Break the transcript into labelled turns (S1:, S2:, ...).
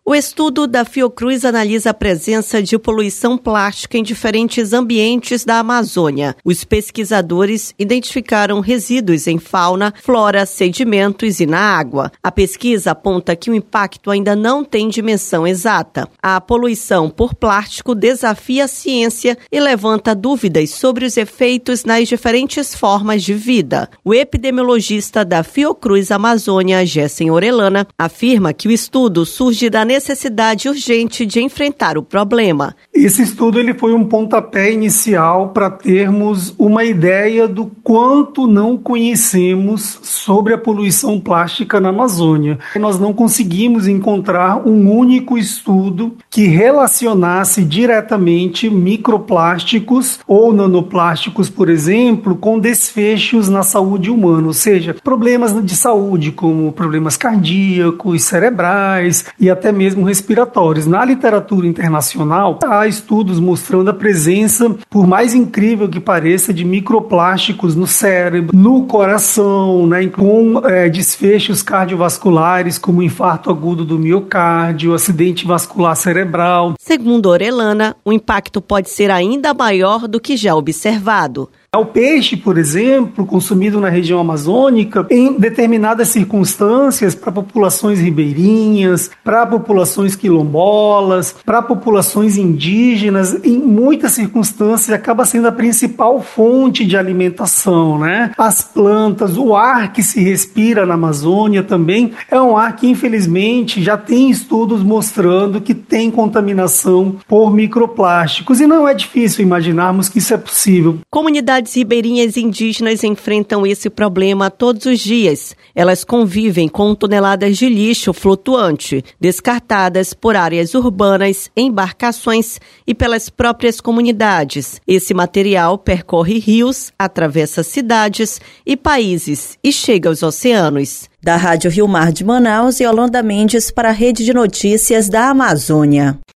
S1: O estudo da Fiocruz analisa a presença de poluição plástica em diferentes ambientes da Amazônia. Os pesquisadores identificaram resíduos em fauna, flora, sedimentos e na água. A pesquisa aponta que o impacto ainda não tem dimensão exata. A poluição por plástico desafia a ciência e levanta dúvidas sobre os efeitos nas diferentes formas de vida. O epidemiologista da Fiocruz Amazônia, Gessen Orellana, afirma que o estudo surge da necessidade urgente de enfrentar o problema.
S2: Esse estudo ele foi um pontapé inicial para termos uma ideia do quanto não conhecemos sobre a poluição plástica na Amazônia. Nós não conseguimos encontrar um único estudo que relacionasse diretamente microplásticos ou nanoplásticos, por exemplo, com desfechos na saúde humana, ou seja, problemas de saúde como problemas cardíacos, cerebrais e até mesmo respiratórios. Na literatura internacional, há estudos mostrando a presença, por mais incrível que pareça, de microplásticos no cérebro, no coração, com desfechos cardiovasculares, como infarto agudo do miocárdio, acidente vascular cerebral.
S1: Segundo Orellana, o impacto pode ser ainda maior do que já observado.
S2: O peixe, por exemplo, consumido na região amazônica, em determinadas circunstâncias, para populações ribeirinhas, para populações quilombolas, para populações indígenas, em muitas circunstâncias acaba sendo a principal fonte de alimentação, né? As plantas, o ar que se respira na Amazônia também é um ar que, infelizmente, já tem estudos mostrando que tem contaminação por microplásticos. E não é difícil imaginarmos que isso é possível.
S1: Comunidades ribeirinhas indígenas enfrentam esse problema todos os dias. Elas convivem com toneladas de lixo flutuante, descartadas por áreas urbanas, embarcações e pelas próprias comunidades. Esse material percorre rios, atravessa cidades e países e chega aos oceanos. Da Rádio Rio Mar de Manaus, Yolanda Mendes para a Rede de Notícias da Amazônia.